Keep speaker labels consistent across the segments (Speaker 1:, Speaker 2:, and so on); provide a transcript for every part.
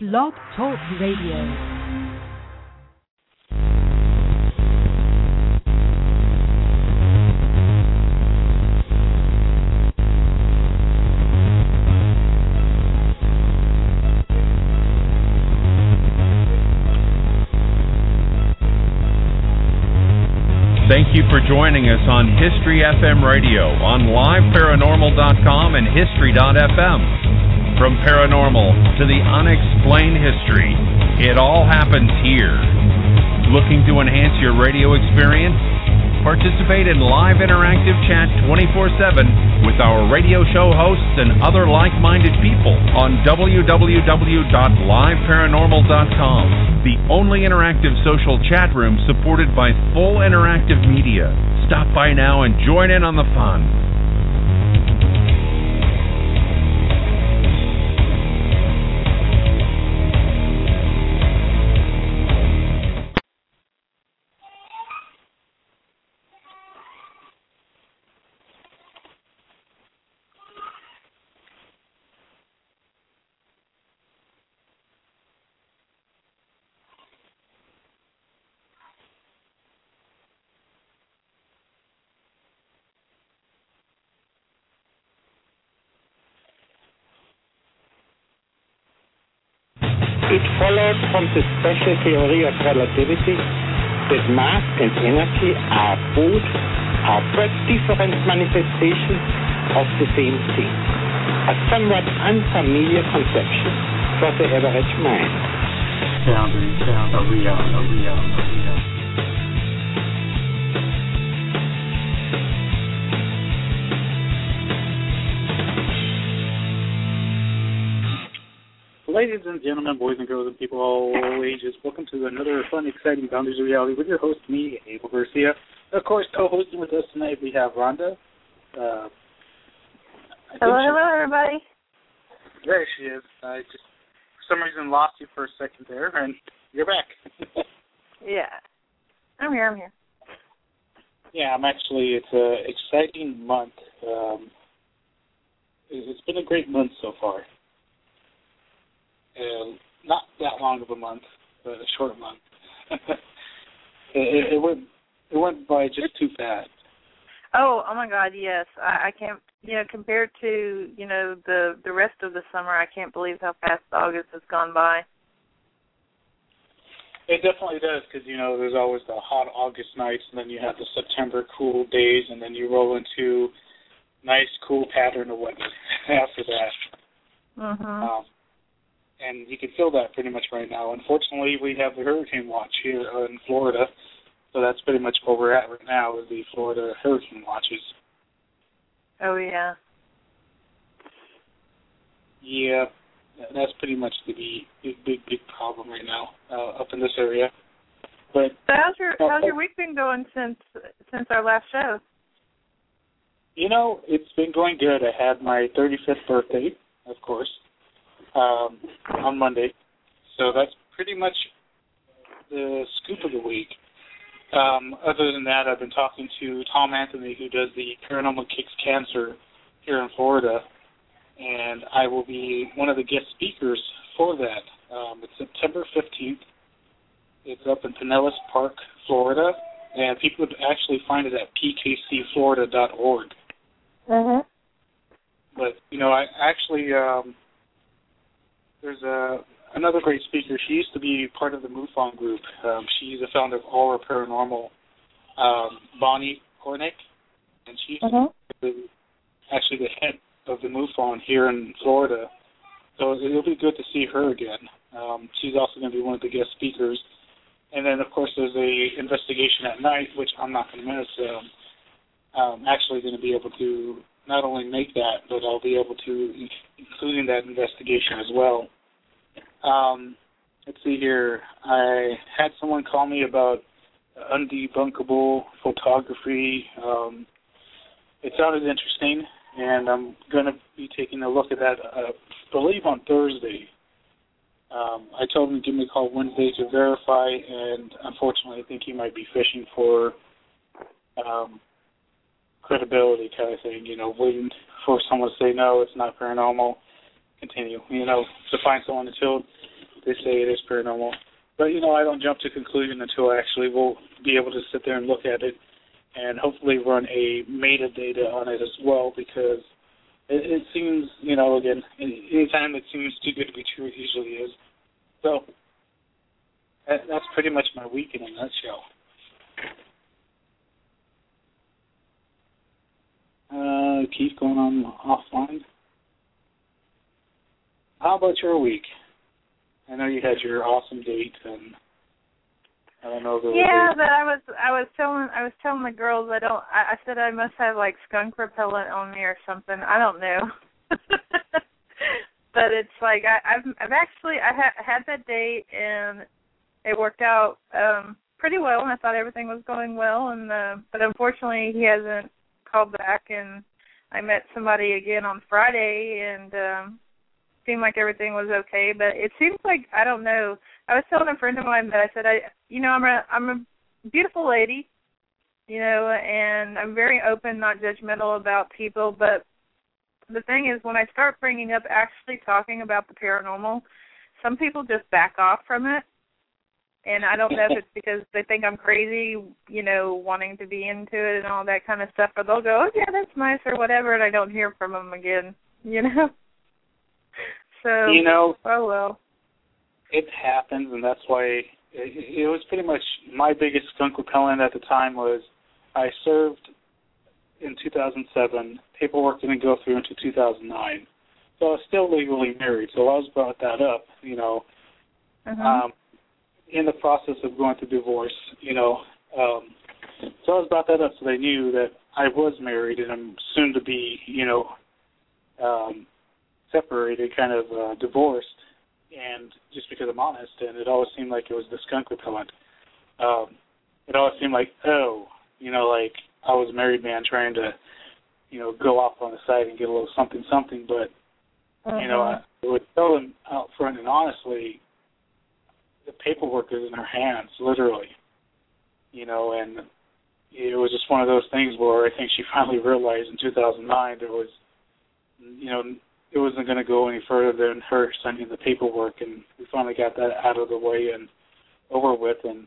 Speaker 1: Blog Talk Radio.
Speaker 2: Thank you for joining us on History FM Radio on liveparanormal.com and history.fm. From paranormal to the unexplained history, it all happens here. Looking to enhance your radio experience? Participate in live interactive chat 24/7 with our radio show hosts and other like-minded people on www.liveparanormal.com, the only interactive social chat room supported by full interactive media. Stop by now and join in on the fun.
Speaker 3: It follows from the special theory of relativity that mass and energy are but different manifestations of the same thing. A somewhat unfamiliar conception for the average mind.
Speaker 4: Boundaries of reality. Ladies and gentlemen, boys and girls, and people of all ages, welcome to another fun, exciting Boundaries of Reality with your host, me, Abel Garcia. Of course, co-hosting with us tonight, we have Rhonda.
Speaker 5: Hello, everybody.
Speaker 4: There she is. I just, for some reason, lost you for a second there, and you're back.
Speaker 5: Yeah. I'm here.
Speaker 4: Yeah, it's an exciting month. It's been a great month so far. Not that long of a month, but a short month. it went by just too fast.
Speaker 5: Oh my God, yes. I can't, compared to, the rest of the summer, I can't believe how fast August has gone by.
Speaker 4: It definitely does, because, there's always the hot August nights, and then you have the September cool days, and then you roll into nice, cool pattern of weather after that.
Speaker 5: Mm-hmm.
Speaker 4: And you can feel that pretty much right now. Unfortunately, we have the hurricane watch here in Florida, so that's pretty much where we're at right now is the Florida hurricane watches.
Speaker 5: Oh, yeah.
Speaker 4: Yeah, that's pretty much the big problem right now up in this area. But
Speaker 5: so how's your week been going since our last show?
Speaker 4: It's been going good. I had my 35th birthday, of course. On Monday. So that's pretty much the scoop of the week. Other than that, I've been talking to Tom Anthony, who does the Paranormal Kicks Cancer here in Florida, and I will be one of the guest speakers for that. It's September 15th. It's up in Pinellas Park, Florida, and people would actually find it at pkcflorida.org.
Speaker 5: Mm-hmm.
Speaker 4: But, I actually... There's another great speaker. She used to be part of the MUFON group. She's the founder of Aura Paranormal, Bonnie Cornick, and she's actually the head of the MUFON here in Florida. So it'll be good to see her again. She's also going to be one of the guest speakers. And then, of course, there's a investigation at night, which I'm not going to miss. I'm actually going to be able to not only make that, but I'll be able to include in that investigation as well. Let's see here. I had someone call me about undebunkable photography. It sounded interesting, and I'm going to be taking a look at that, I believe, on Thursday. I told him to give me a call Wednesday to verify, and unfortunately I think he might be fishing for credibility kind of thing, waiting for someone to say, no, it's not paranormal, continue, to find someone until they say it is paranormal. But, I don't jump to conclusion until I actually will be able to sit there and look at it and hopefully run a metadata on it as well, because it seems, again, anytime it seems too good to be true, it usually is. So that's pretty much my week in a nutshell. Keith going on offline. How about your week? I know you had your awesome date, and I don't know.
Speaker 5: But I was telling the girls I said I must have like skunk repellent on me or something. I don't know. But it's like I've actually had that date, and it worked out pretty well, and I thought everything was going well, and but unfortunately he hasn't called back, and I met somebody again on Friday, and seemed like everything was okay, but it seems like, I don't know, I was telling a friend of mine that I said, I'm a beautiful lady, and I'm very open, not judgmental about people, but the thing is, when I start bringing up actually talking about the paranormal, some people just back off from it, and I don't know if it's because they think I'm crazy, wanting to be into it and all that kind of stuff, or they'll go, oh, yeah, that's nice, or whatever, and I don't hear from them again, So, oh well.
Speaker 4: It happens, and that's why it was pretty much my biggest skunk repellent at the time was I served in 2007. Paperwork didn't go through until 2009. So I was still legally married, so I was brought that up, in the process of going through divorce, so I was brought that up so they knew that I was married and I'm soon to be, separated, kind of divorced, and just because I'm honest, and it always seemed like it was the skunk repellent. It always seemed like, like I was a married man trying to, go off on the side and get a little something, but, I would tell them out front and honestly, the paperwork is in her hands, literally, and it was just one of those things where I think she finally realized in 2009 there was, it wasn't going to go any further than her sending the paperwork, and we finally got that out of the way and over with. And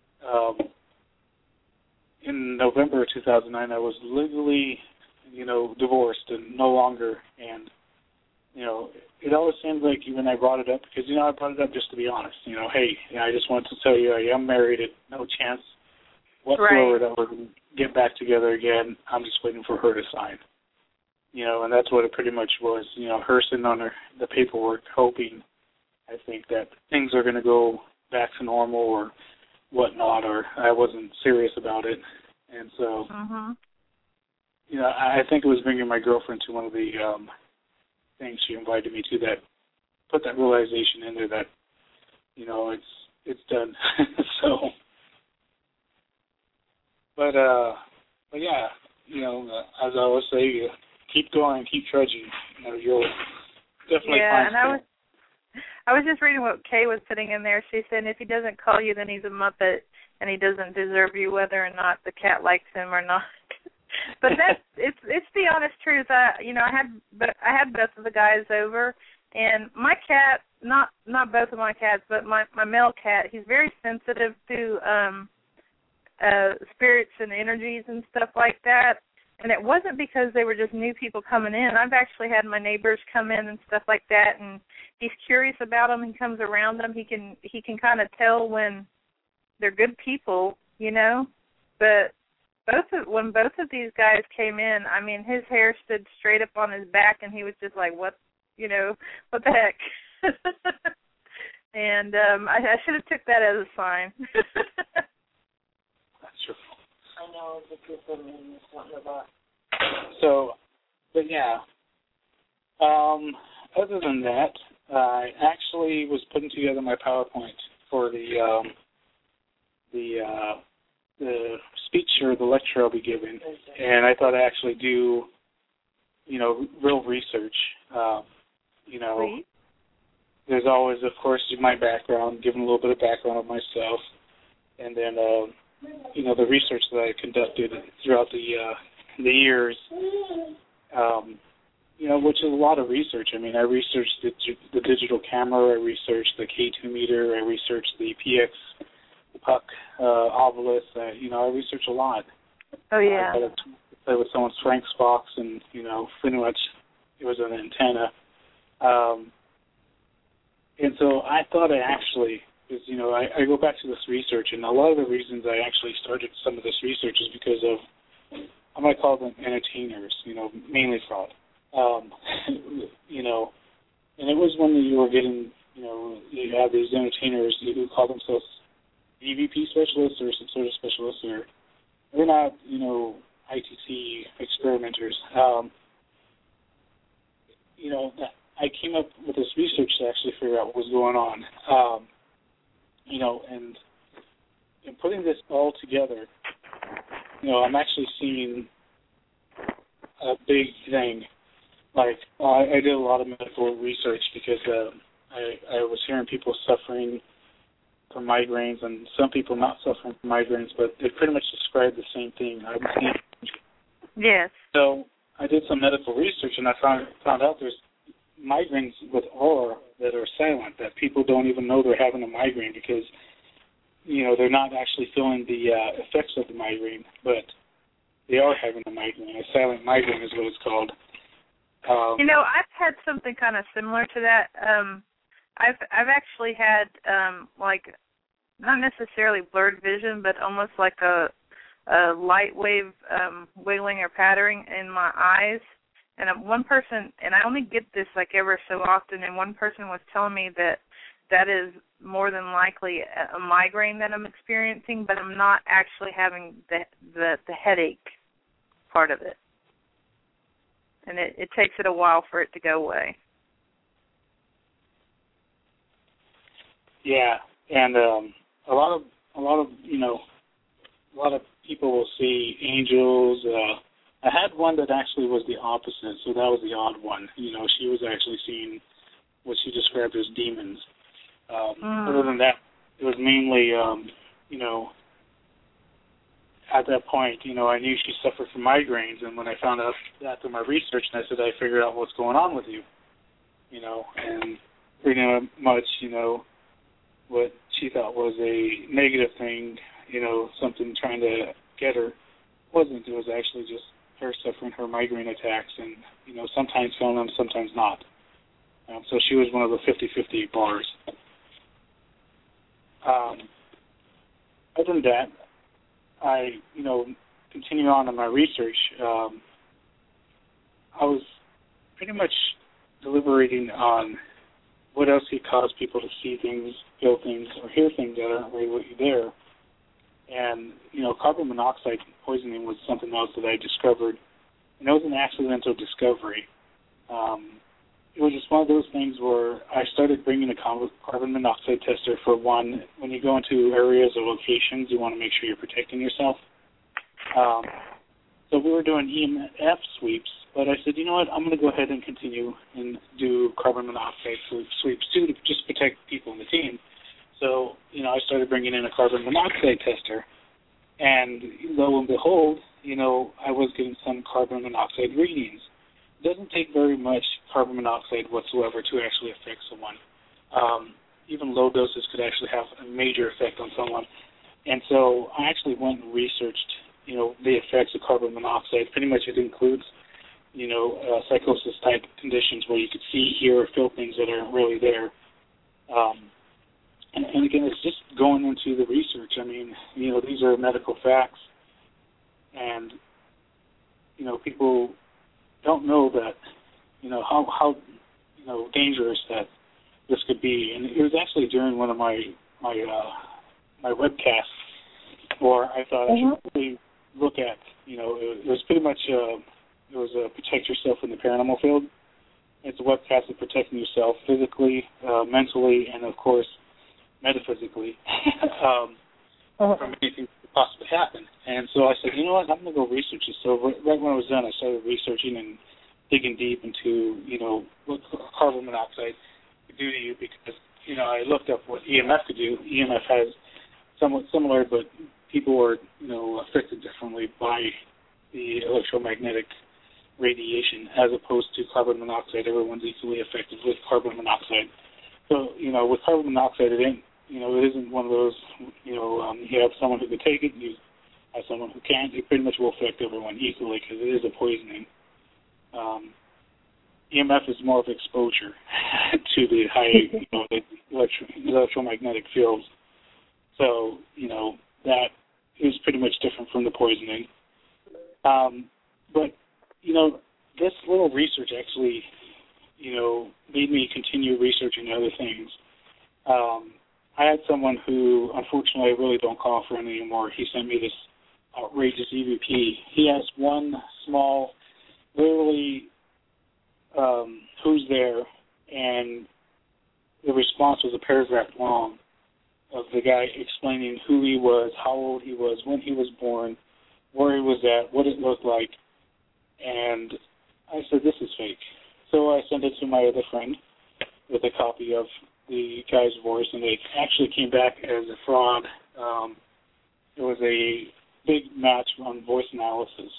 Speaker 4: in November of 2009, I was legally, divorced and no longer. And, it always seemed like even I brought it up because, I brought it up just to be honest. Hey, I just wanted to tell you I am married. No chance whatsoever that we're going to get back together again. I'm just waiting for her to sign. And that's what it pretty much was, her sitting on the paperwork hoping, I think, that things are going to go back to normal or whatnot, or I wasn't serious about it. And so, I think it was bringing my girlfriend to one of the things she invited me to that put that realization in there that, it's done. So, but yeah, as I always say, keep going, keep trudging. You'll definitely find
Speaker 5: and I was just reading what Kay was putting in there. She said if he doesn't call you, then he's a Muppet, and he doesn't deserve you, whether or not the cat likes him or not. But it's the honest truth. I had both of the guys over, and my cat, not both of my cats, but my male cat, he's very sensitive to spirits and energies and stuff like that. And it wasn't because they were just new people coming in. I've actually had my neighbors come in and stuff like that, and he's curious about them. He comes around them. He can kind of tell when they're good people, But when both of these guys came in, I mean, his hair stood straight up on his back, and he was just like, what the heck? And I should have took that as a sign.
Speaker 4: That's true.
Speaker 5: I know the people mean something about.
Speaker 4: So, but yeah. Other than that, I actually was putting together my PowerPoint for the speech or the lecture I'll be giving, and I thought I'd actually do, real research. There's always, of course, my background, giving a little bit of background of myself, and then the research that I conducted throughout the years, which is a lot of research. I mean, I researched the digital camera, I researched the K2 meter, I researched the PX puck, Ovilus. I research a lot.
Speaker 5: Oh, yeah.
Speaker 4: I played with someone's Frank's box, and, pretty much it was an antenna. And so I thought I go back to this research, and a lot of the reasons I actually started some of this research is because of, I might call them entertainers, mainly fraud. And it was when you were getting, you have these entertainers who call themselves EVP specialists or some sort of specialists, or they're not, ITC experimenters. I came up with this research to actually figure out what was going on. And in putting this all together, I'm actually seeing a big thing. Like, I did a lot of medical research because I was hearing people suffering from migraines, and some people not suffering from migraines, but they pretty much described the same thing. I was seeing.
Speaker 5: Yes.
Speaker 4: So I did some medical research, and I found out there's migraines with aura that are silent, that people don't even know they're having a migraine because, they're not actually feeling the effects of the migraine, but they are having a migraine. A silent migraine is what it's called.
Speaker 5: I've had something kind of similar to that. I've actually had not necessarily blurred vision, but almost like a light wave wiggling or pattering in my eyes. And one person, and I only get this like ever so often, and one person was telling me that is more than likely a migraine that I'm experiencing, but I'm not actually having the headache part of it. And it takes it a while for it to go away.
Speaker 4: Yeah, and a lot of people will see angels. I had one that actually was the opposite, so that was the odd one. She was actually seeing what she described as demons. Other than that, it was mainly, at that point, I knew she suffered from migraines, and when I found out that through my research, and I said, I figured out what's going on with you, and pretty much, what she thought was a negative thing, something trying to get her, wasn't. It was actually just her suffering her migraine attacks, and, sometimes feeling them, sometimes not. So she was one of the 50-50 bars. Other than that, I, continue on in my research. I was pretty much deliberating on what else could cause people to see things, feel things, or hear things that aren't really there. And, carbon monoxide poisoning was something else that I discovered. And it was an accidental discovery. It was just one of those things where I started bringing a carbon monoxide tester for one. When you go into areas or locations, you want to make sure you're protecting yourself. So we were doing EMF sweeps, but I said, you know what, I'm going to go ahead and continue and do carbon monoxide sweeps too to just protect people in the team. So, I started bringing in a carbon monoxide tester, and lo and behold, I was getting some carbon monoxide readings. It doesn't take very much carbon monoxide whatsoever to actually affect someone. Even low doses could actually have a major effect on someone. And so I actually went and researched, the effects of carbon monoxide. Pretty much it includes, psychosis-type conditions where you could see, hear, or feel things that aren't really there. And again, it's just going into the research. I mean, these are medical facts. And, people don't know that, how dangerous that this could be. And it was actually during one of my webcasts where I thought I should really look at, it was pretty much, it was protect yourself in the paranormal field. It's a webcast of protecting yourself physically, mentally, and of course, metaphysically from anything that could possibly happen. And so I said, you know what, I'm going to go research this. So right when I was done, I started researching and digging deep into, what carbon monoxide could do to you because, I looked up what EMF could do. EMF has somewhat similar, but people are, affected differently by the electromagnetic radiation as opposed to carbon monoxide. Everyone's equally affected with carbon monoxide. So, with carbon monoxide, it ain't, it isn't one of those, you have someone who can take it, you have someone who can't. It pretty much will affect everyone equally because it is a poisoning. EMF is more of exposure to the high, the electromagnetic fields. So, that is pretty much different from the poisoning. But, this little research actually, made me continue researching other things. I had someone who, unfortunately, I really don't call a friend anymore. He sent me this outrageous EVP. He asked one small, literally, who's there, and the response was a paragraph long of the guy explaining who he was, how old he was, when he was born, where he was at, what it looked like, and I said, this is fake. So I sent it to my other friend with a copy of the guy's voice, and it actually came back as a fraud. It was a big match on voice analysis.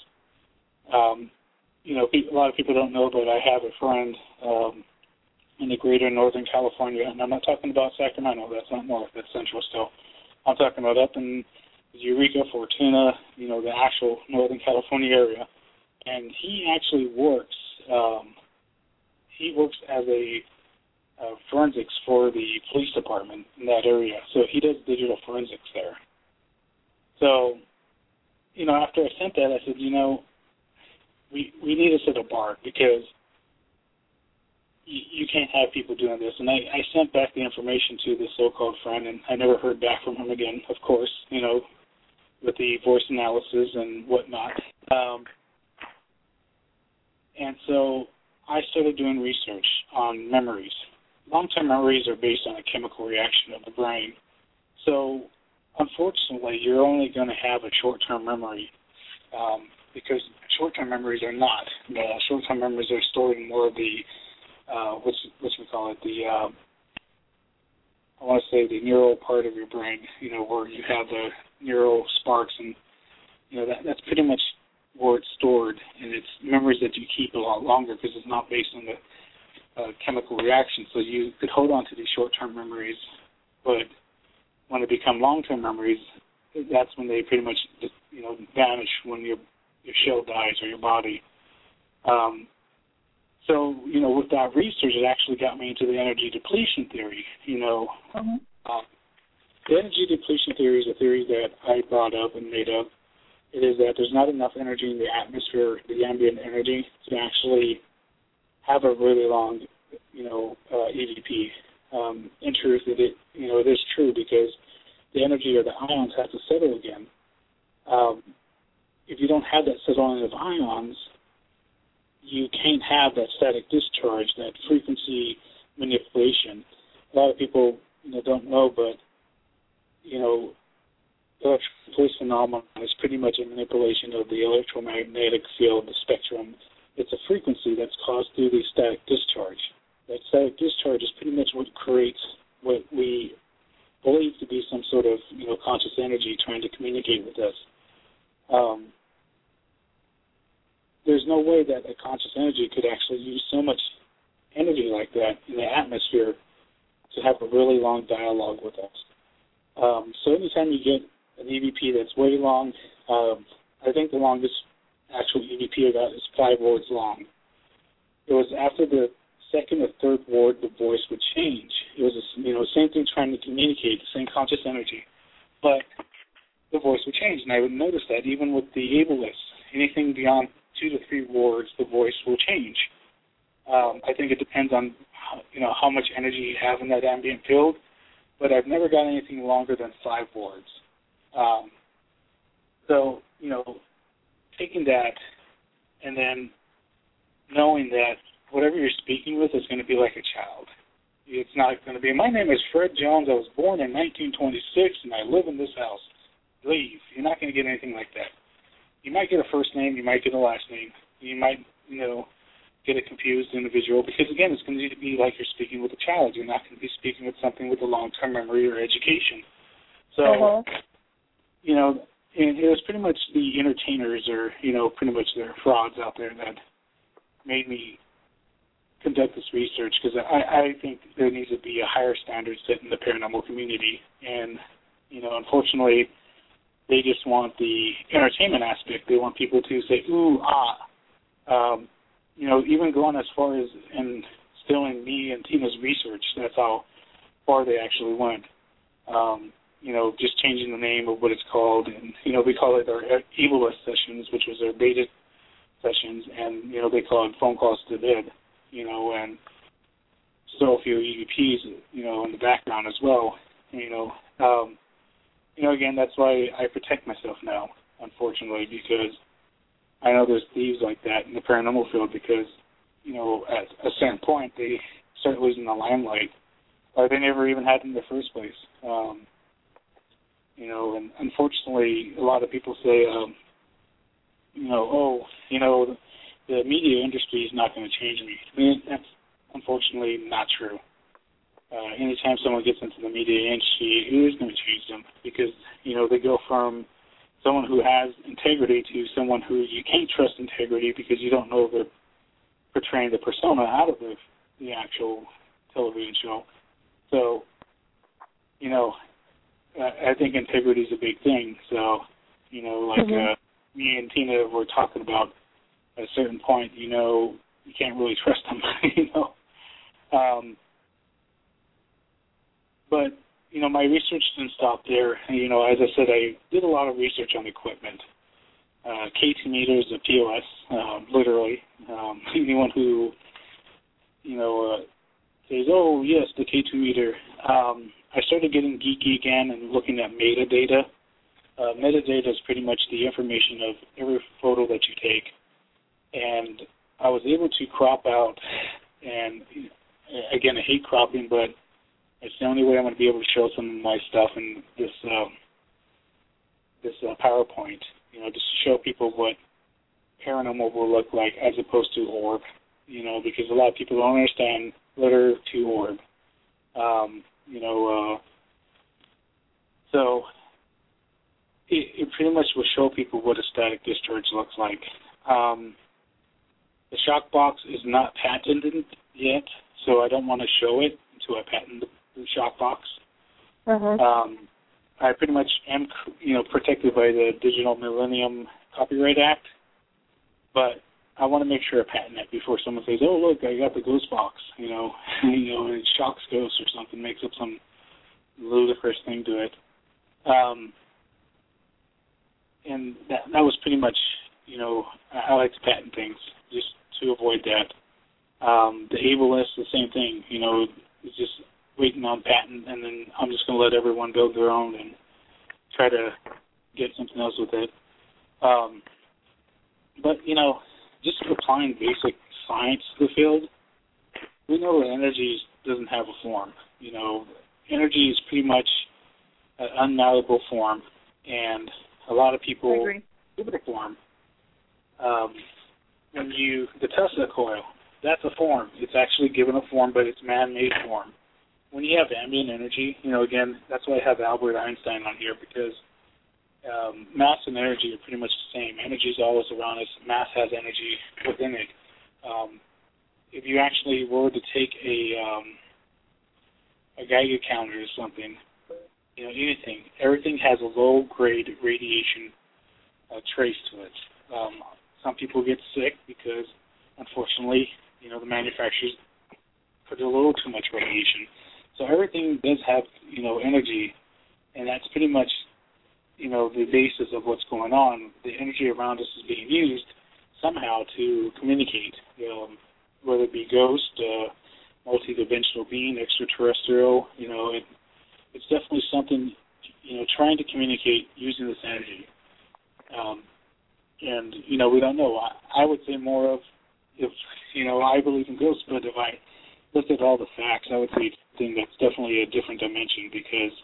Speaker 4: A lot of people don't know, but I have a friend in the greater Northern California, and I'm not talking about Sacramento. That's not north. That's central still. I'm talking about up in Eureka, Fortuna, the actual Northern California area. And he actually works. He works as a forensics for the police department in that area. So he does digital forensics there. So, after I sent that, I said, we need to set a bar because you can't have people doing this. And I sent back the information to the so-called friend, and I never heard back from him again, of course, with the voice analysis and whatnot. And so I started doing research on memories. Long-term memories are based on a chemical reaction of the brain. So, unfortunately, you're only going to have a short-term memory because short-term memories are not. Short-term memories are stored in more of the, what we call it, I want to say the neural part of your brain, where you have the neural sparks, and, that's pretty much where it's stored, and it's memories that you keep a lot longer because it's not based on the chemical reaction. So you could hold on to these short-term memories, but when they become long-term memories, that's when they pretty much, vanish when your shell dies or your body. So, with that research, it actually got me into the energy depletion theory. The energy depletion theory is a theory that I brought up and made up. It is that there's not enough energy in the atmosphere, the ambient energy, to actually have a really long, EVP. In truth, it is true because the energy of the ions has to settle again. If you don't have that settling of ions, you can't have that static discharge, that frequency manipulation. A lot of people, don't know, but, electrical pulse phenomenon is pretty much a manipulation of the electromagnetic field, the spectrum. It's a frequency that's caused through the static discharge. That static discharge is pretty much what creates what we believe to be some sort of, conscious energy trying to communicate with us. There's no way that a conscious energy could actually use so much energy like that in the atmosphere to have a really long dialogue with us. So anytime you get an EVP that's way long, I think the longest actual EVP I got is 5 words long. It was after the second or third word the voice would change. It was same thing trying to communicate, the same conscious energy, but the voice would change, and I would notice that even with the ableists, anything beyond 2 to 3 words, the voice will change. I think it depends on how much energy you have in that ambient field, but I've never got anything longer than 5 words. So taking that and then knowing that whatever you're speaking with is going to be like a child. It's not going to be, my name is Fred Jones, I was born in 1926, and I live in this house. Leave. You're not going to get anything like that. You might get a first name, you might get a last name. You might, get a confused individual because, again, it's going to be like you're speaking with a child. You're not going to be speaking with something with a long-term memory or education. So, and it was pretty much the entertainers or, pretty much the frauds out there that made me conduct this research, because I think there needs to be a higher standard set in the paranormal community. And, unfortunately, they just want the entertainment aspect. They want people to say, ooh, ah. Even going as far as instilling me and Tina's research. That's how far they actually went. Just changing the name of what it's called. And, we call it our Evilist sessions, which was our beta sessions. And, they call it phone calls to the dead, and still a few EVPs, in the background as well. Again, that's why I protect myself now, unfortunately, because I know there's thieves like that in the paranormal field because, at a certain point they start losing the limelight, or they never even had it in the first place. And unfortunately, a lot of people say, the media industry is not going to change me. I mean, that's unfortunately not true. Anytime someone gets into the media industry, it is going to change them because, they go from someone who has integrity to someone who you can't trust integrity because you don't know if they're portraying the persona out of the actual television show. So, I think integrity is a big thing. So, me and Tina were talking about at a certain point, you can't really trust them, But, my research didn't stop there. As I said, I did a lot of research on equipment. K2 meters, the POS, literally. Anyone who, says, oh, yes, the K2 meter. I started getting geeky again and looking at metadata. Metadata is pretty much the information of every photo that you take. And I was able to crop out, and again, I hate cropping, but it's the only way I'm going to be able to show some of my stuff in this PowerPoint, just to show people what paranormal will look like as opposed to orb, because a lot of people don't understand letter to orb. So it pretty much will show people what a static discharge looks like. The shock box is not patented yet, so I don't want to show it until I patent the shock box. I pretty much am, protected by the Digital Millennium Copyright Act, but I want to make sure I patent it before someone says, oh, look, I got the ghost box, and it shocks ghosts or something, makes up some ludicrous thing to it. And that was pretty much, I like to patent things just to avoid that. The Ableist, the same thing, it's just waiting on patent, and then I'm just going to let everyone build their own and try to get something else with it. But, just applying basic science to the field, we know that energy doesn't have a form. Energy is pretty much an unmalleable form, and a lot of people give it a form. The Tesla coil, that's a form. It's actually given a form, but it's man-made form. When you have ambient energy, again, that's why I have Albert Einstein on here, because mass and energy are pretty much the same. Energy is always around us. Mass has energy within it. If you actually were to take a Geiger counter or something, anything, everything has a low-grade radiation trace to it. Some people get sick because, unfortunately, the manufacturers put a little too much radiation. So everything does have, energy, and that's pretty much, the basis of what's going on. The energy around us is being used somehow to communicate, whether it be ghost, multidimensional being, extraterrestrial, it's definitely something, trying to communicate using this energy. And, we don't know. I would say more of, if, I believe in ghosts, but if I looked at all the facts, I would say it's something that's definitely a different dimension because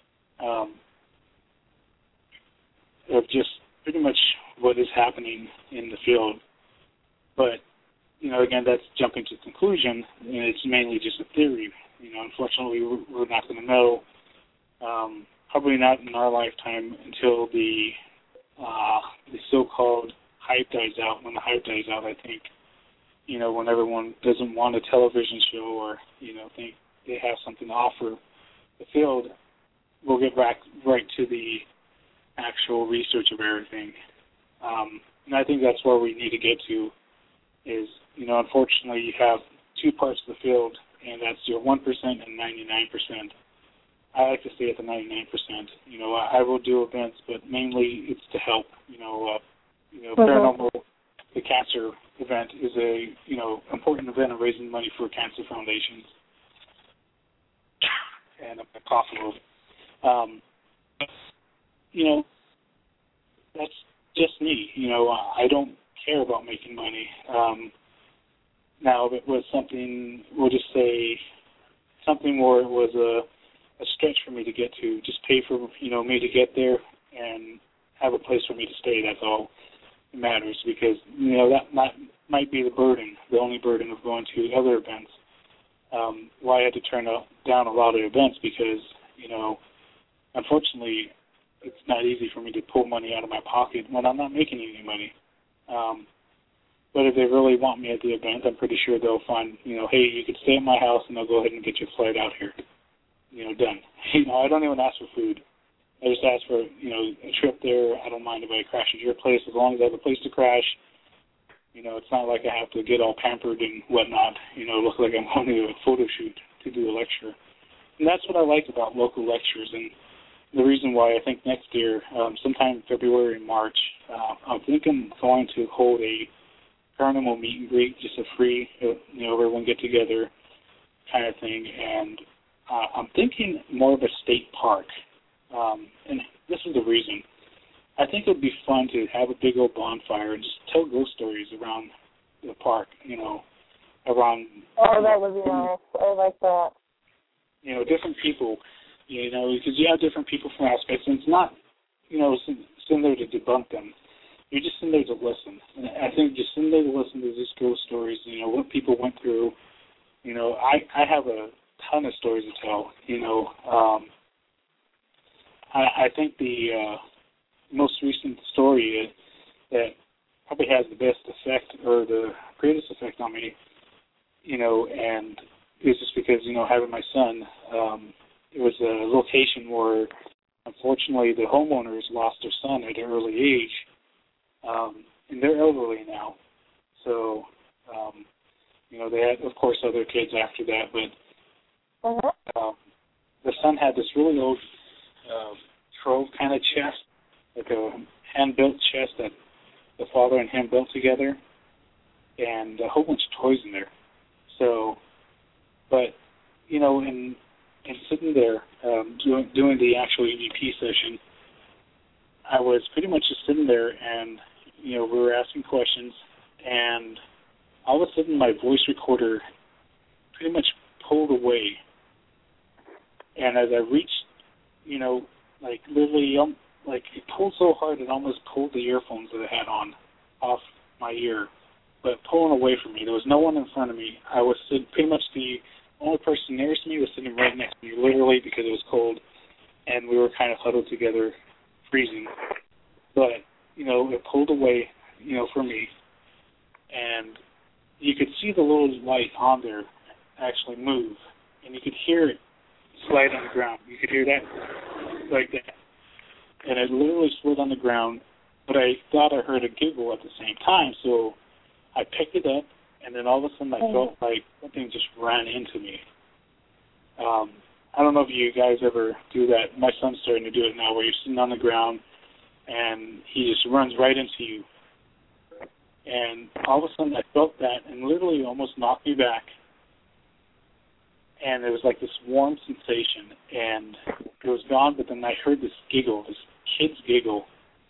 Speaker 4: of just pretty much what is happening in the field. But, again, that's jumping to conclusion, and it's mainly just a theory. Unfortunately, we're not going to know, probably not in our lifetime until the so-called hype dies out. When the hype dies out, I think when everyone doesn't want a television show or, think they have something to offer the field, we'll get back right to the actual research of everything. And I think that's where we need to get to is, unfortunately you have two parts of the field, and that's your 1% and 99%. I like to stay at the 99%. I will do events, but mainly it's to help. Paranormal, the cancer event is a, important event of raising money for cancer foundations. And I'm coughing over. That's just me. I don't care about making money. Now, if it was something, we'll just say something where it was a stretch for me to get to, just pay for, me to get there and have a place for me to stay. That's all that matters, because, that might be the only burden of going to other events. Why I had to turn down a lot of events because, unfortunately, it's not easy for me to pull money out of my pocket when I'm not making any money. But if they really want me at the event, I'm pretty sure they'll find, hey, you could stay at my house and they'll go ahead and get your flight out here. Done. I don't even ask for food. I just ask for, a trip there. I don't mind if I crash at your place as long as I have a place to crash. It's not like I have to get all pampered and whatnot, look like I'm going to a photo shoot to do a lecture. And that's what I like about local lectures, and the reason why I think next year, sometime February and March, I'm thinking going to hold a paranormal meet and greet, just a free, everyone get together kind of thing, and I'm thinking more of a state park. And this is the reason. I think it would be fun to have a big old bonfire and just tell ghost stories around the park, around...
Speaker 6: Oh, that would be nice. I like that.
Speaker 4: Different people, because you have different people from aspects, and it's not, sitting there to debunk them. You're just sitting there to listen. And I think just sitting there to listen to these ghost stories, what people went through. I have a ton of stories to tell. I think the most recent story that probably has the best effect or the greatest effect on me, and it's just because, having my son, it was a location where, unfortunately, the homeowners lost their son at an early age, and they're elderly now. So, they had, of course, other kids after that, but the son had this really old trove kind of chest, like a hand-built chest that the father and him built together, and a whole bunch of toys in there. So, but, in sitting there doing the actual EVP session, I was pretty much just sitting there, and, we were asking questions, and all of a sudden my voice recorder pretty much pulled away. And as I reached, literally, it pulled so hard it almost pulled the earphones that I had on off my ear, but pulling away from me. There was no one in front of me. I was pretty much the only person nearest to me was sitting right next to me, literally, because it was cold, and we were kind of huddled together, freezing. But, it pulled away, from me, and you could see the little light on there actually move, and you could hear it slide on the ground. You could hear that like that. And it literally slid on the ground, but I thought I heard a giggle at the same time, so I picked it up, and then all of a sudden I felt like something just ran into me. I don't know if you guys ever do that. My son's starting to do it now, where you're sitting on the ground, and he just runs right into you. And all of a sudden I felt that, and literally almost knocked me back. And it was like this warm sensation, and it was gone, but then I heard this giggle, this kid's giggle,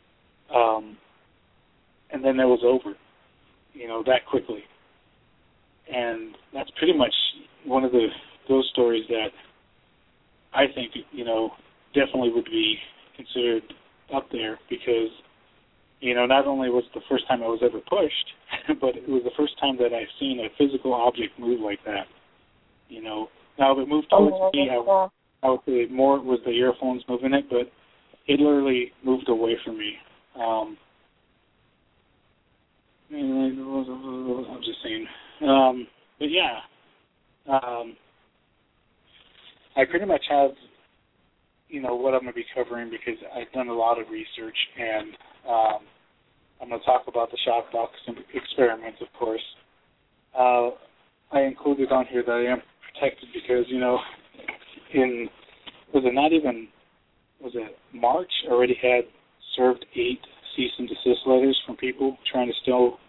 Speaker 4: and then it was over, that quickly. And that's pretty much one of those stories that I think, definitely would be considered up there, because, not only was it the first time I was ever pushed, but it was the first time that I've seen a physical object move like that. Now if it moved towards me, I would say more was the earphones moving it, but it literally moved away from me. I'm just saying, But yeah, I pretty much have, what I'm going to be covering because I've done a lot of research, and I'm going to talk about the shock box experiments, of course. I included on here that I am protected because, was it March, already had served 8 cease and desist letters from people trying to steal,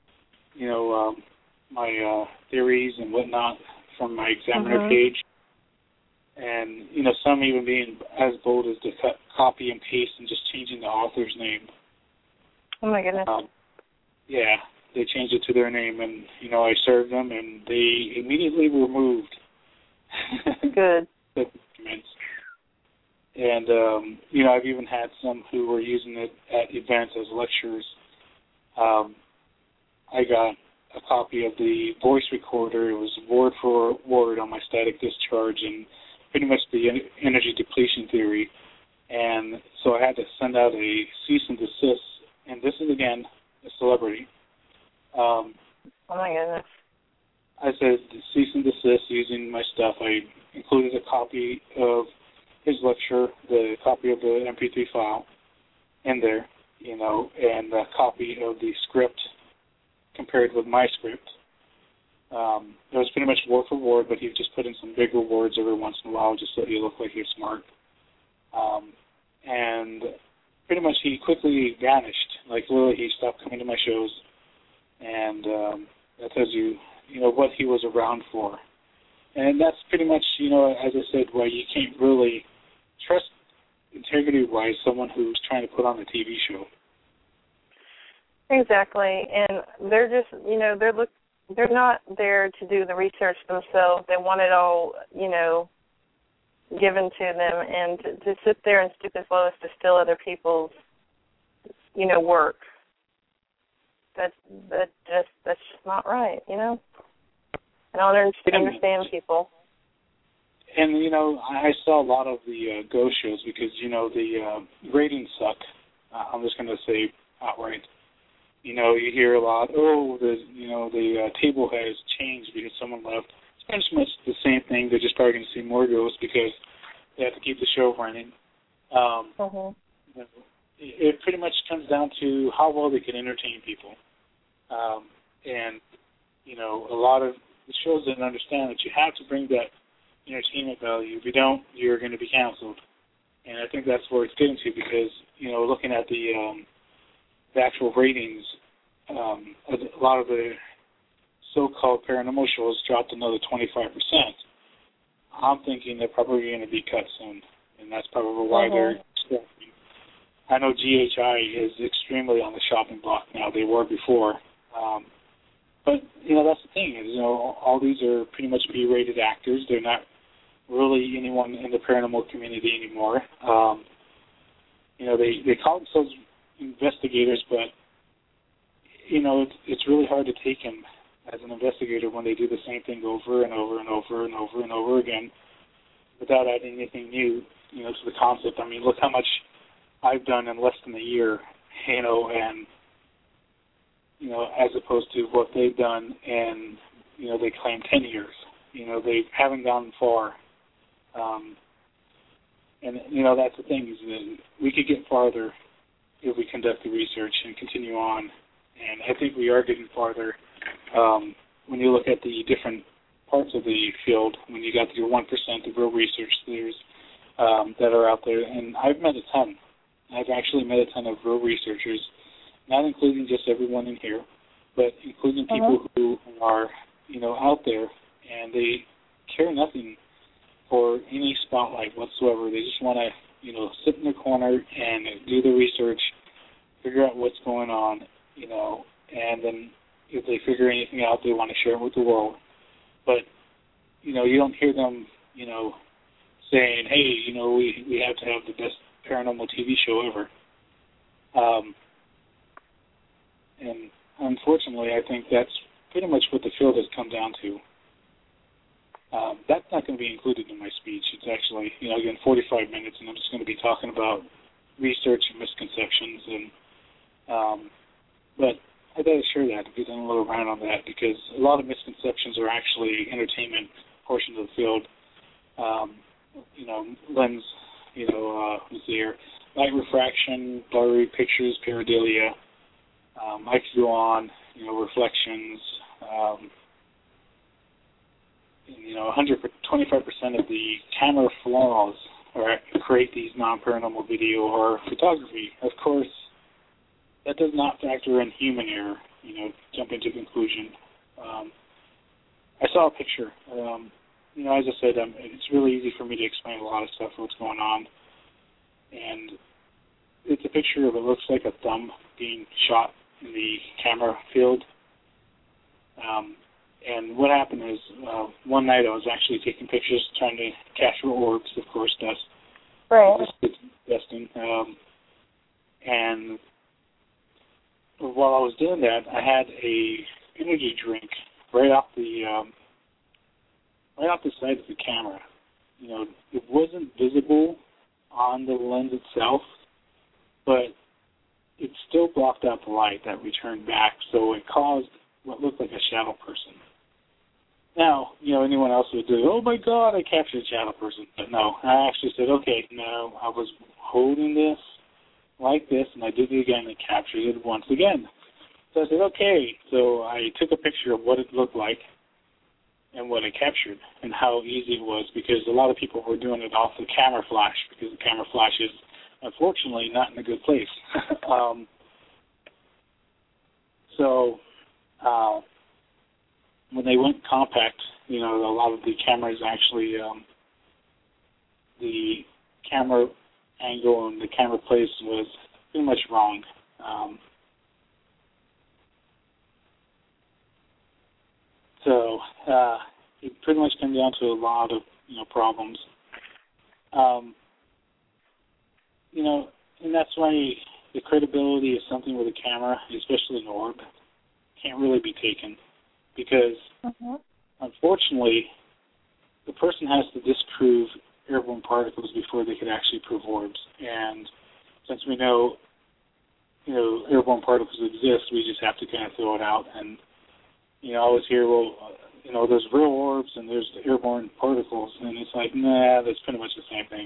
Speaker 4: my theories and whatnot from my Examiner page. And, some even being as bold as to copy and paste and just changing the author's name.
Speaker 6: Oh, my goodness.
Speaker 4: Yeah, they changed it to their name, and, I served them, and they immediately removed
Speaker 6: Good.
Speaker 4: the documents. And, I've even had some who were using it at events as lectures. I got a copy of the voice recorder. It was word for word on my static discharge and pretty much the energy depletion theory. And so I had to send out a cease and desist. And this is, again, a celebrity.
Speaker 6: Oh, my goodness.
Speaker 4: I said cease and desist using my stuff. I included a copy of his lecture, the copy of the MP3 file in there, and a copy of the script compared with my script. It was pretty much word for word, but he just put in some bigger words every once in a while just so he looked like he was smart. And pretty much he quickly vanished. Like, literally, he stopped coming to my shows. And that tells you, what he was around for. And that's pretty much, as I said, why you can't really trust integrity-wise someone who's trying to put on a TV show.
Speaker 6: Exactly. And they're just, they're not there to do the research themselves. They want it all, given to them, and to sit there and stoop as low as to steal other people's, work. That's just not right, I don't understand people.
Speaker 4: And, I saw a lot of the Go shows because, the ratings suck. I'm just going to say outright. You hear a lot, the table has changed because someone left. It's pretty much the same thing. They're just probably going to see more goes because they have to keep the show running. It pretty much comes down to how well they can entertain people. And, a lot of the shows didn't understand that you have to bring that entertainment value. If you don't, you're going to be canceled. And I think that's where it's getting to because, looking at the actual ratings, a lot of the so-called paranormal shows dropped another 25%. I'm thinking they're probably going to be cut soon, and that's probably why they're stopping. I know GHI is extremely on the shopping block now. They were before. But, that's the thing is, all these are pretty much B-rated actors. They're not really anyone in the paranormal community anymore. They call themselves investigators, but, it's really hard to take them as an investigator when they do the same thing over and over and over and over and over again without adding anything new, to the concept. I mean, look how much I've done in less than a year, and, as opposed to what they've done and, they claim 10 years. They haven't gone far. And, that's the thing is that we could get farther if we conduct the research and continue on. And I think we are getting farther when you look at the different parts of the field, when you got your 1% of real research theories that are out there. And I've met a ton. I've actually met a ton of real researchers, not including just everyone in here, but including people who are, out there, and they care nothing for any spotlight whatsoever. They just want to, sit in the corner and do the research, figure out what's going on, and then if they figure anything out, they want to share it with the world. But, you don't hear them, saying, hey, we have to have the best paranormal TV show ever. And unfortunately, I think that's pretty much what the field has come down to. That's not going to be included in my speech. It's actually, again, 45 minutes, and I'm just going to be talking about research and misconceptions. And but I gotta share that, get a little rant on that, because a lot of misconceptions are actually entertainment portions of the field. Lens, let's see here, light refraction, blurry pictures, pareidolia. I could go on, reflections. 25% of the camera flaws create these non-paranormal video or photography. Of course, that does not factor in human error, jump into conclusion. I saw a picture. As I said, it's really easy for me to explain a lot of stuff, what's going on. And it's a picture of, it looks like a thumb being shot in the camera field. And what happened is, one night I was actually taking pictures, trying to capture orbs, of course, dust.
Speaker 6: Right.
Speaker 4: Dusting. And while I was doing that, I had a energy drink right off the side of the camera. It wasn't visible on the lens itself, but it still blocked out the light that returned back, so it caused what looked like a shadow person. Now, anyone else would do, oh my God, I captured a shadow person. But no, I actually said, okay, no, I was holding this like this, and I did it again and captured it once again. So I said, okay. So I took a picture of what it looked like and what I captured and how easy it was, because a lot of people were doing it off the camera flash, because the camera flash is, unfortunately, not in a good place. When they went compact, a lot of the cameras actually, the camera angle and the camera place was pretty much wrong. It pretty much came down to a lot of, problems. And that's why the credibility of something with a camera, especially an orb, can't really be taken. Because, unfortunately, the person has to disprove airborne particles before they could actually prove orbs. And since we know, airborne particles exist, we just have to kind of throw it out. And, I always hear, there's real orbs and there's airborne particles. And it's like, nah, that's pretty much the same thing.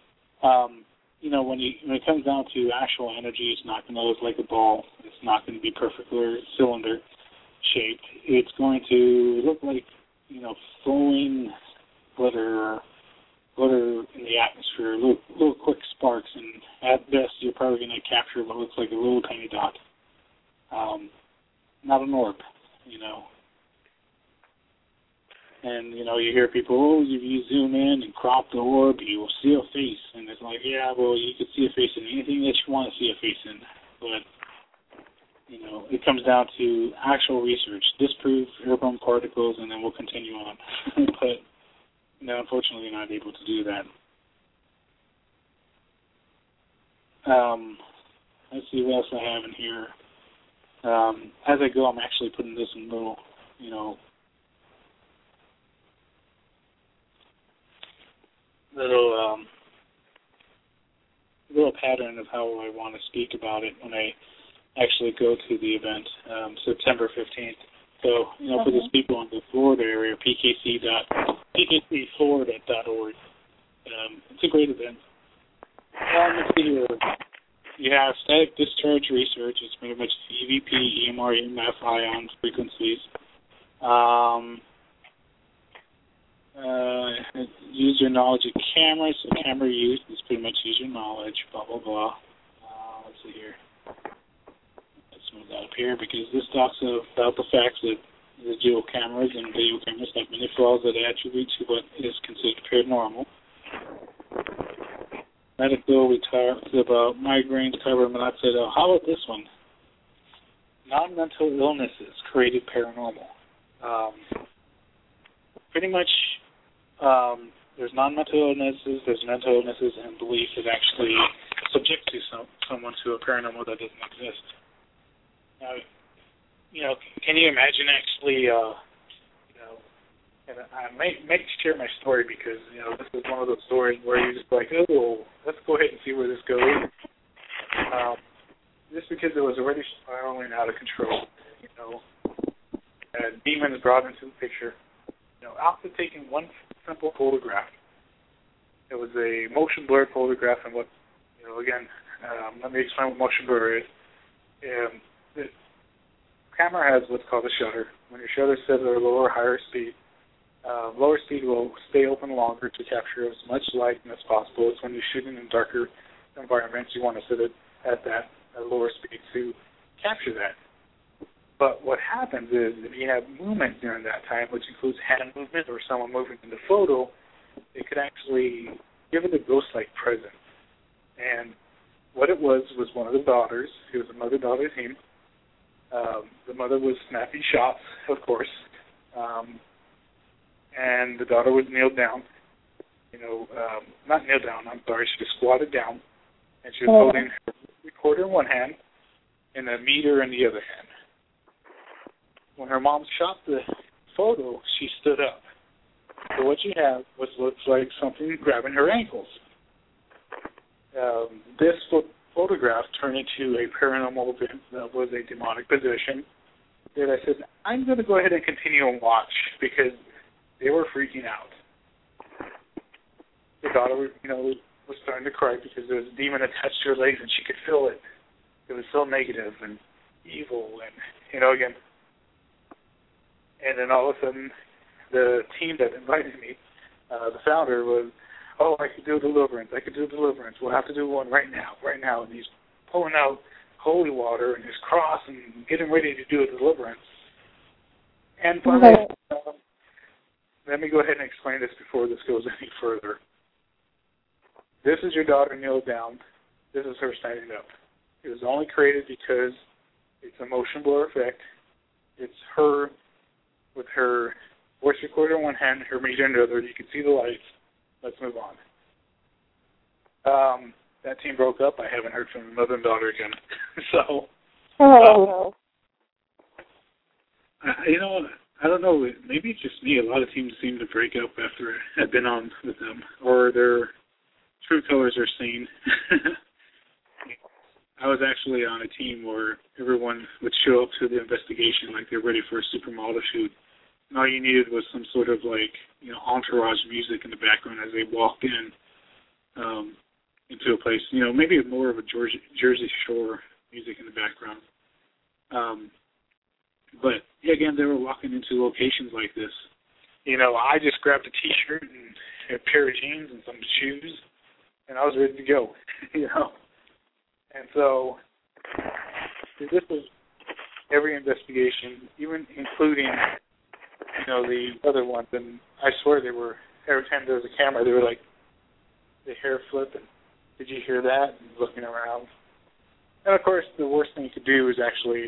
Speaker 4: When it comes down to actual energy, it's not going to look like a ball. It's not going to be perfectly cylinder shaped. It's going to look like, flowing glitter in the atmosphere, little quick sparks, and at best you're probably going to capture what looks like a little tiny dot. Not an orb, And, you hear people, if you zoom in and crop the orb, you will see a face. And it's like, yeah, well, you could see a face in anything that you want to see a face in. But it comes down to actual research, disprove airborne particles, and then we'll continue on. But, unfortunately, you're not able to do that. Let's see what else I have in here. As I go, I'm actually putting this in little, little pattern of how I want to speak about it when I actually go to the event, September 15th. So, for those people in the Florida area, pkcflorida.org. It's a great event. Let's see here. You have static discharge research. It's pretty much EVP, EMR, EMF, ion frequencies. Use your knowledge of cameras. So camera use is pretty much use your knowledge, blah, blah, blah. Let's see here. Let's move that up here, because this talks about the facts that the dual cameras and video cameras have many flaws that attribute to what is considered paranormal. Medical, we talked about migraines, carbon monoxide. How about this one? Non-mental illnesses created paranormal. Pretty much, there's non-mental illnesses, there's mental illnesses, and belief is actually subject to someone to a paranormal that doesn't exist. Now, can you imagine actually, and I might share my story because, this is one of those stories where you're just like, oh, let's go ahead and see where this goes. Just because it was already spiraling out of control. demon is brought into the picture. After taking one simple photograph, it was a motion blur photograph, and what, again, let me explain what motion blur is. The camera has what's called a shutter. When your shutter set at a lower or higher speed will stay open longer to capture as much light as possible. It's when you're shooting in darker environments, you want to set it at a lower speed to capture that. But what happens is if you have movement during that time, which includes hand movement or someone moving in the photo, it could actually give it a ghost-like presence. And what it was one of the daughters. It was a mother-daughter team. The mother was snapping shots, of course. And the daughter was kneeled down. Not kneeled down, I'm sorry. She was squatted down. And she was holding her recorder in one hand and a meter in the other hand. When her mom shot the photo, she stood up. So what you have looks like something grabbing her ankles. This photograph turned into a paranormal event that was a demonic possession. That I said, I'm going to go ahead and continue and watch because they were freaking out. The daughter, was starting to cry because there was a demon attached to her legs and she could feel it. It was so negative and evil and, again. And then all of a sudden, the team that invited me, the founder was, I could do a deliverance. We'll have to do one right now. And he's pulling out holy water and his cross and getting ready to do a deliverance. And finally, let me go ahead and explain this before this goes any further. This is your daughter kneeled down. This is her standing up. It was only created because it's a motion blur effect. It's her with her voice recorder in one hand, her meter in the other. You can see the lights. Let's move on. That team broke up. I haven't heard from the mother and daughter again. So, I don't know. Maybe it's just me. A lot of teams seem to break up after I've been on with them, or their true colors are seen. I was actually on a team where everyone would show up to the investigation like they're ready for a supermodel shoot. And all you needed was some sort of entourage music in the background as they walked in into a place. Maybe more of a Jersey Shore music in the background. But again, they were walking into locations like this. I just grabbed a T-shirt and a pair of jeans and some shoes, and I was ready to go. And so this was every investigation, even including, the other ones. And I swear they were, every time there was a camera, they were like, the hair flip and did you hear that? And looking around. And of course, the worst thing you could do is actually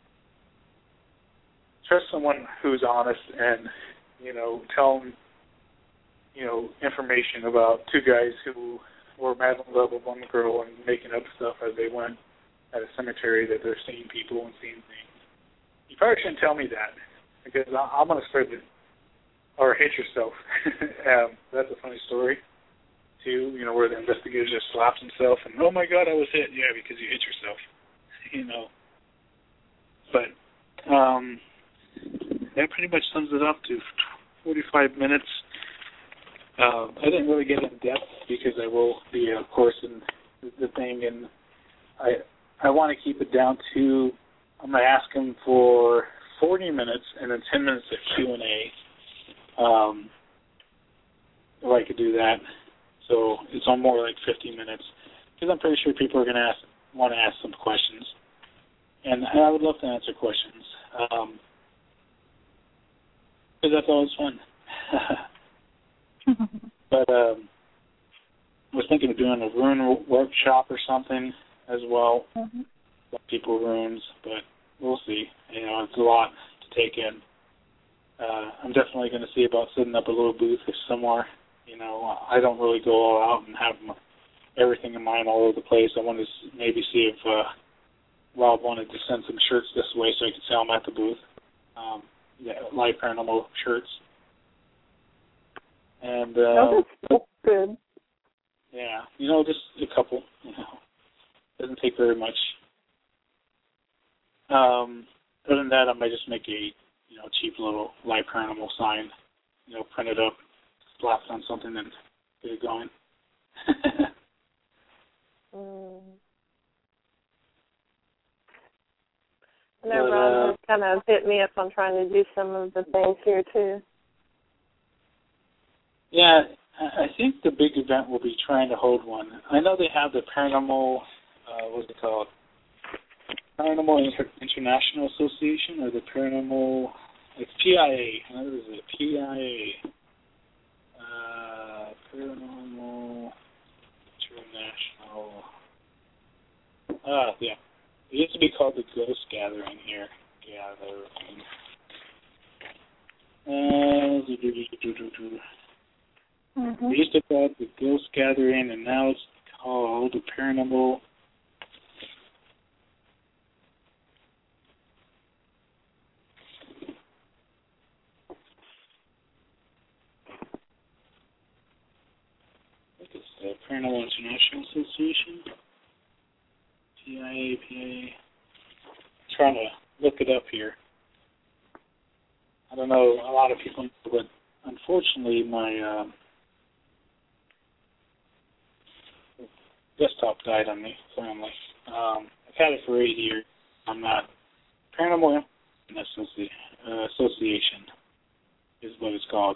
Speaker 4: trust someone who's honest and, tell them, information about two guys who were mad in love with one girl and making up stuff as they went at a cemetery that they're seeing people and seeing things. You probably shouldn't tell me that because I'm going to spread it or hit yourself. That's a funny story, too, where the investigator just slaps himself and, oh, my God, I was hit. Yeah, because you hit yourself, But that pretty much sums it up to 45 minutes. I didn't really get in depth because I will be, of course, in the thing, and I want to keep it down to, I'm going to ask him for 40 minutes and then 10 minutes of Q&A, if I could do that. So it's on more like 50 minutes because I'm pretty sure people are going to want to ask some questions, and I would love to answer questions because that's always fun. But I was thinking of doing a rune workshop or something as well. People runes, but we'll see. It's a lot to take in. I'm definitely going to see about setting up a little booth somewhere. I don't really go all out and have everything in mind all over the place. I want to maybe see if Rob wanted to send some shirts this way so I could sell them at the booth. Live Paranormal shirts. And
Speaker 6: that's good.
Speaker 4: Yeah, just a couple. Doesn't take very much. Other than that, I might just make a cheap little live paranormal sign, printed up, slapped on something and get it going.
Speaker 6: I know Ron has kind of hit me up on trying to do some of the things here, too.
Speaker 4: Yeah, I think the big event will be trying to hold one. I know they have the Paranormal, what's it called? Paranormal International Association, or the Paranormal, it's PIA. I know there's a PIA. Paranormal International. Yeah. It used to be called the Ghost Gathering here. They used to call it the Ghost Gathering, and now it's called the Paranormal. What is the Paranormal International Association? PIA. I'm trying to look it up here. I don't know, a lot of people know, but unfortunately my desktop died on me, finally. I've had it for 8 years. I'm not. Paranormal Association is what it's called.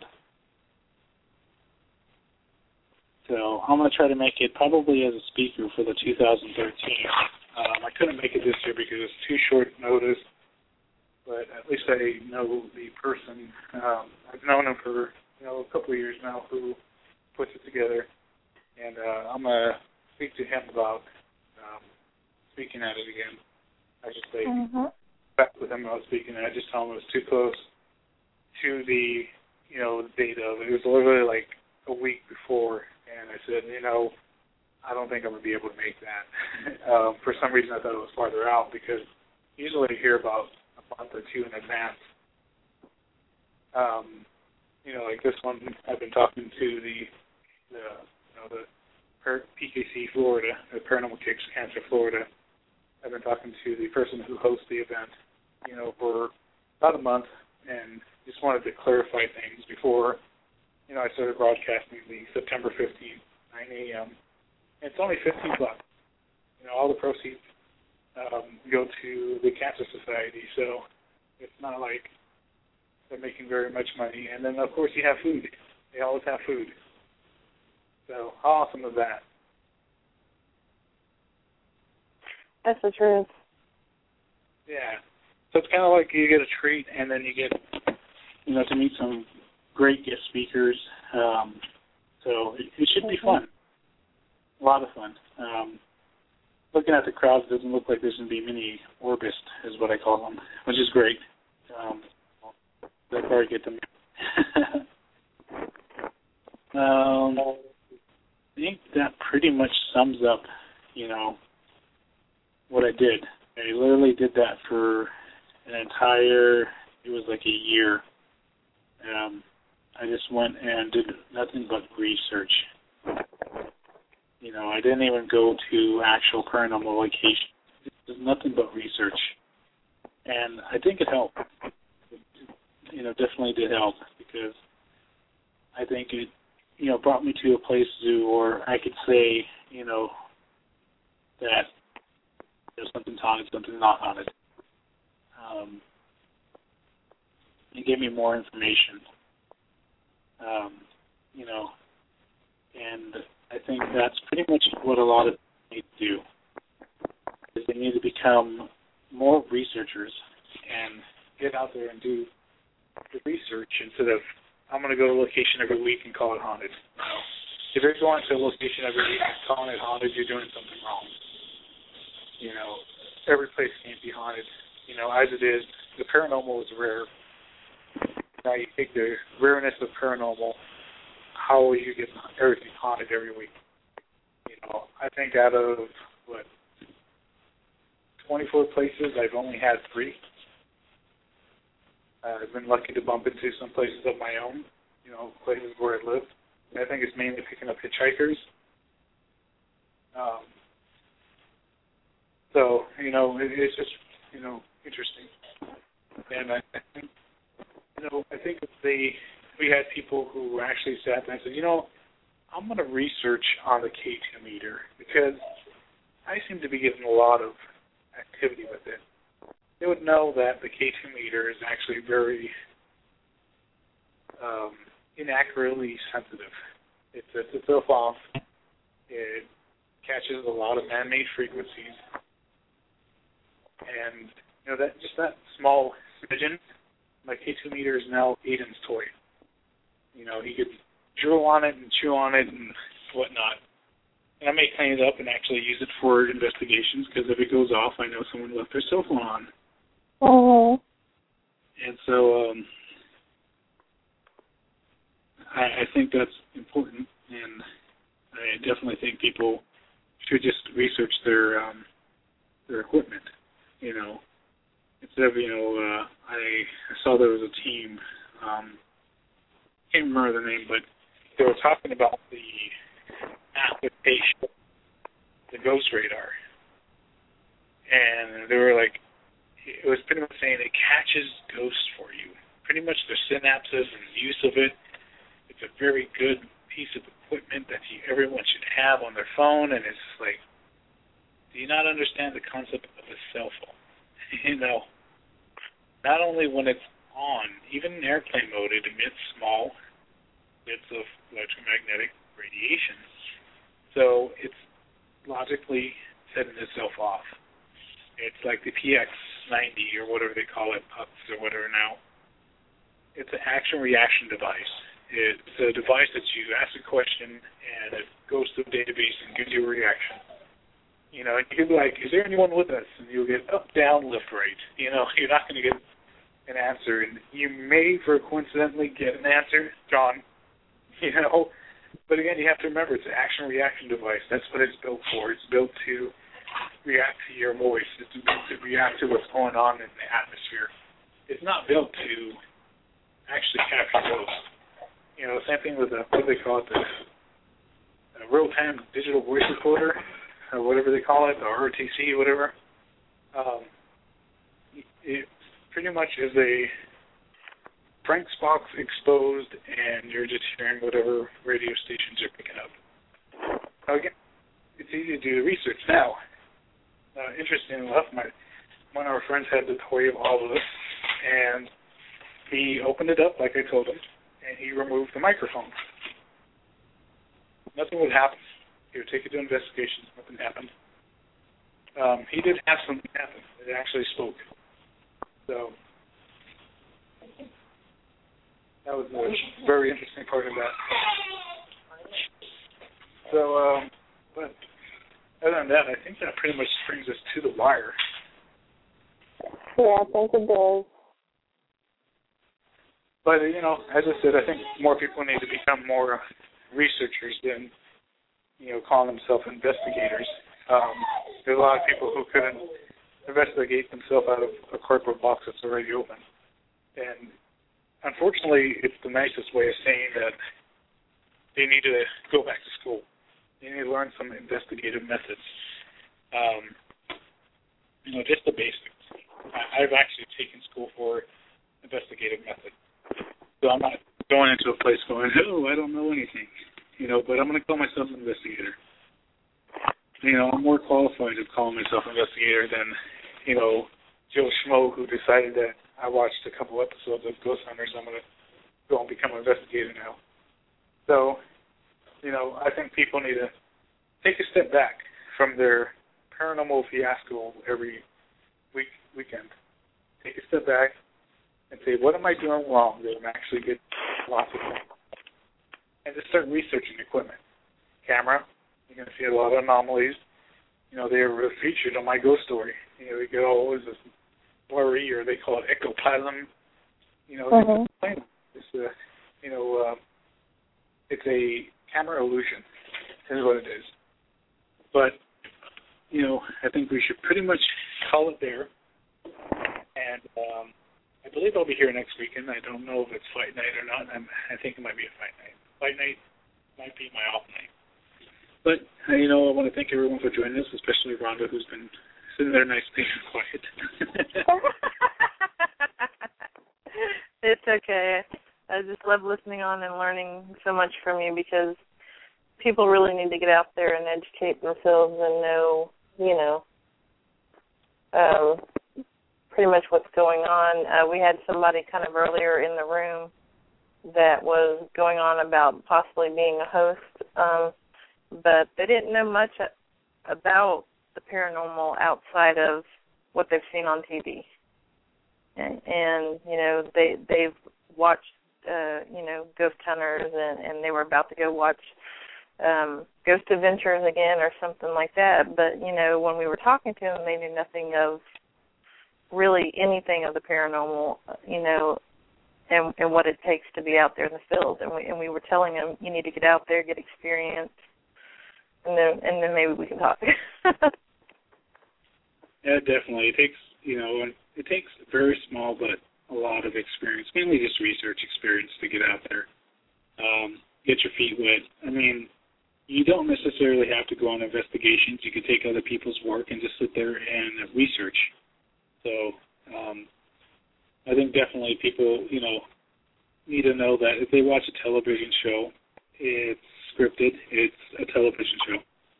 Speaker 4: So I'm going to try to make it probably as a speaker for the 2013. I couldn't make it this year because it's too short notice, but at least I know the person. I've known him for a couple of years now who puts it together, and I'm going to speak to him about speaking at it again. I just say back with him about speaking at it. I just tell him it was too close to the the date of it. It was literally like a week before. And I said, I don't think I'm going to be able to make that. For some reason, I thought it was farther out because usually I hear about a month or two in advance. Like this one, I've been talking to the PKC Florida, the Paranormal Cancer Florida. I've been talking to the person who hosts the event, for about a month, and just wanted to clarify things before. I started broadcasting the September 15th, 9 a.m. And it's only $15. All the proceeds go to the Cancer Society, so it's not like they're making very much money. And then, of course, you have food. They always have food. So how awesome is that?
Speaker 6: That's the truth.
Speaker 4: Yeah. So it's kind of like you get a treat, and then you get, to meet some great guest speakers. So it should be fun. A lot of fun. Looking at the crowds, it doesn't look like there's going to be many orbists, is what I call them, which is great. They'll probably get them. I think that pretty much sums up, what I did. I literally did that for an entire, it was like a year. I just went and did nothing but research. I didn't even go to actual paranormal locations. It was nothing but research. And I think it helped. It definitely did help because I think it, brought me to a place where I could say, that there's something's haunted, something's not haunted. It gave me more information. And I think that's pretty much what a lot of people need to do. Is they need to become more researchers and get out there and do the research instead of, I'm going to go to a location every week and call it haunted. If you're going to a location every week and calling it haunted, you're doing something wrong. Every place can't be haunted. As it is, the paranormal is rare. Now you take the rareness of paranormal, how will you get everything haunted every week? I think out of, 24 places, I've only had 3. I've been lucky to bump into some places of my own, places where I live. And I think it's mainly picking up hitchhikers. So, it's just, interesting. And I think I think if we had people who actually sat there and said, I'm going to research on the K2 meter because I seem to be getting a lot of activity with it. They would know that the K2 meter is actually very inaccurately sensitive. It sets itself off. It catches a lot of man-made frequencies. And, that small smidgen, my K2 meter is now Aiden's toy. He could drool on it and chew on it and whatnot. And I may clean it up and actually use it for investigations because if it goes off, I know someone left their cell phone on.
Speaker 6: Oh.
Speaker 4: And so I think that's important, and I definitely think people should just research their equipment. Instead of I saw there was a team. Can't remember the name, but they were talking about the application, the Ghost Radar, and they were like, it was pretty much saying it catches ghosts for you. Pretty much the synapses and the use of it. It's a very good piece of equipment that everyone should have on their phone, and it's like, do you not understand the concept of a cell phone? Not only when it's on, even in airplane mode, it emits small bits of electromagnetic radiation. So it's logically setting itself off. It's like the PX90 or whatever they call it, PUCs or whatever now. It's an action-reaction device. It's a device that you ask a question and it goes to the database and gives you a reaction. And you can be like, is there anyone with us? And you'll get up, down, left, right. You're not going to get an answer. And you may, coincidentally, get an answer, John. But again, you have to remember, it's an action-reaction device. That's what it's built for. It's built to react to your voice. It's built to react to what's going on in the atmosphere. It's not built to actually capture ghosts. Same thing with what do they call it, the real-time digital voice recorder, or whatever they call it, or RTC, whatever. It pretty much is a Frank's box exposed, and you're just hearing whatever radio stations you're picking up. Again, it's easy to do the research now. Interesting enough, one of our friends had the toy of all of this, and he opened it up like I told him, and he removed the microphone. Nothing would happen. He would take it to investigations. Nothing happened. He did have something happen. It actually spoke. So that was a very interesting part of that. So, but other than that, I think that pretty much brings us to the wire.
Speaker 6: Yeah, I think it does.
Speaker 4: But, as I said, I think more people need to become more researchers than, calling themselves investigators. There's a lot of people who couldn't investigate themselves out of a cardboard box that's already open. And unfortunately, it's the nicest way of saying that they need to go back to school. They need to learn some investigative methods. Just the basics. I've actually taken school for investigative methods. So I'm not going into a place going, I don't know anything. But I'm going to call myself an investigator. I'm more qualified to call myself an investigator than, Joe Schmo who decided that I watched a couple episodes of Ghost Hunters. I'm going to go and become an investigator now. So, I think people need to take a step back from their paranormal fiasco every weekend. Take a step back and say, what am I doing wrong that I'm actually getting lots of things? And just start researching equipment. Camera, you're going to see a lot of anomalies. They were featured on my ghost story. They get always this blurry, or they call it ectoplasm. It's a camera illusion, is what it is. But, I think we should pretty much call it there. And I believe I'll be here next weekend. I don't know if it's fight night or not. I think it might be a fight night. Fight night might be my off night. But, I want to thank everyone for joining us, especially Rhonda, who's been sitting there nicely and quiet.
Speaker 6: It's okay. I just love listening on and learning so much from you because people really need to get out there and educate themselves and know, pretty much what's going on. We had somebody kind of earlier in the room that was going on about possibly being a host, but they didn't know much about the paranormal outside of what they've seen on TV. And they've watched, Ghost Hunters, and they were about to go watch Ghost Adventures again or something like that. But, when we were talking to them, they knew nothing of really anything of the paranormal, and what it takes to be out there in the field. And we were telling them, you need to get out there, get experience, and then maybe we can talk.
Speaker 4: Yeah, definitely. It takes very small but a lot of experience, mainly just research experience to get out there, get your feet wet. I mean, you don't necessarily have to go on investigations. You could take other people's work and just sit there and research. So I think definitely people, need to know that if they watch a television show, it's scripted. It's a television show.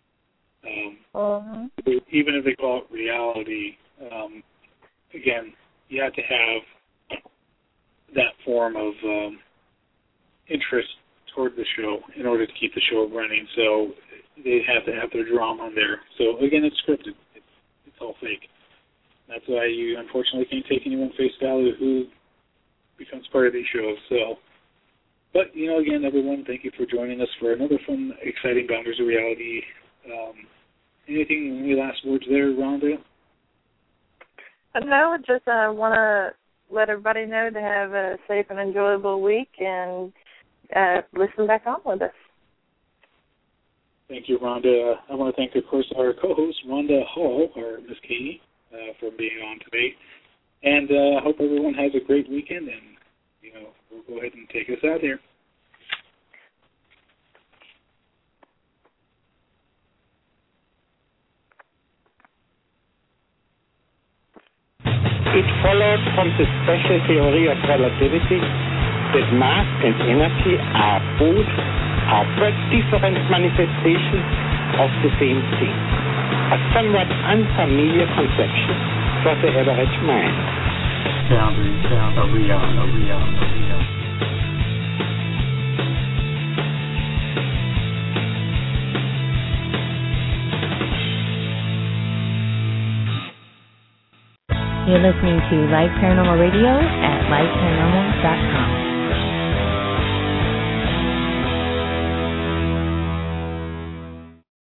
Speaker 4: Even if they call it reality, again, you have to have that form of interest toward the show in order to keep the show running. So they have to have their drama there. So again, it's scripted. It's all fake. That's why you unfortunately can't take anyone face value who becomes part of these shows. So, but again, everyone, thank you for joining us for another fun, exciting Boundaries of Reality. Any last words there, Rhonda?
Speaker 6: No, just want to let everybody know to have a safe and enjoyable week and listen back on with us.
Speaker 4: Thank you, Rhonda. I want to thank, of course, our co-host, Rhonda Hall, or Miss Katie, for being on today. And I hope everyone has a great weekend, and, we'll go ahead and take us out here.
Speaker 3: It followed from the special theory of relativity that mass and energy are but different manifestations of the same thing, a somewhat unfamiliar conception for the average mind.
Speaker 7: Boundaries of reality.
Speaker 1: You're listening to Live Paranormal Radio at liveparanormal.com.